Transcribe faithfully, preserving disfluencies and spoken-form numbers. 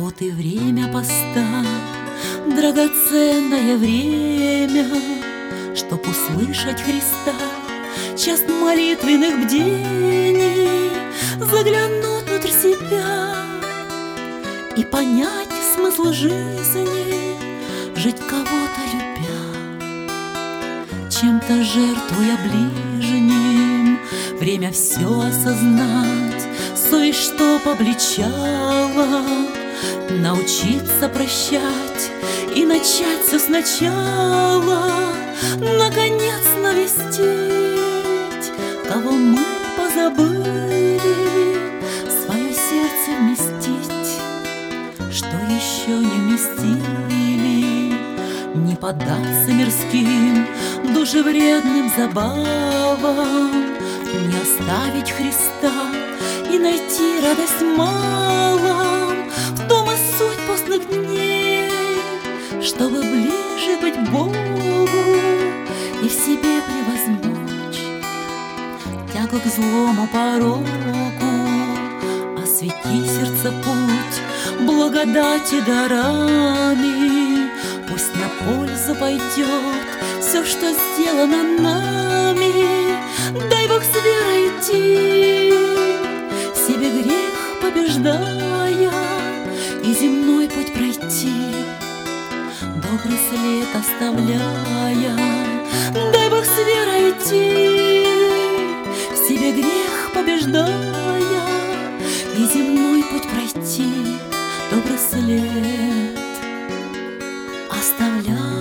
Вот и время поста, драгоценное время, чтоб услышать Христа, час молитвенных бдений, заглянуть внутрь себя и понять смысл жизни, жить кого-то любя, чем-то жертвуя ближним. Время все осознать, совесть, что обличала, научиться прощать и начать все сначала, наконец навестить, кого мы позабыли, свое сердце вместить, что еще не вместили, не поддаться мирским, душевредным забавам, не оставить Христа и найти радость малом. В том и суть постных дней, чтобы ближе быть к Богу и в себе превозмочь тягу к злому пороку. Освети сердце путь благодати дарами, пусть на пользу пойдет все, что сделано нами. Дай Бог с верой идти, себе грех побеждая, и земной путь пройти, добрый след оставляя. Дай Бог с верой идти, себе грех побеждая, и земной путь пройти, добрый след оставляя.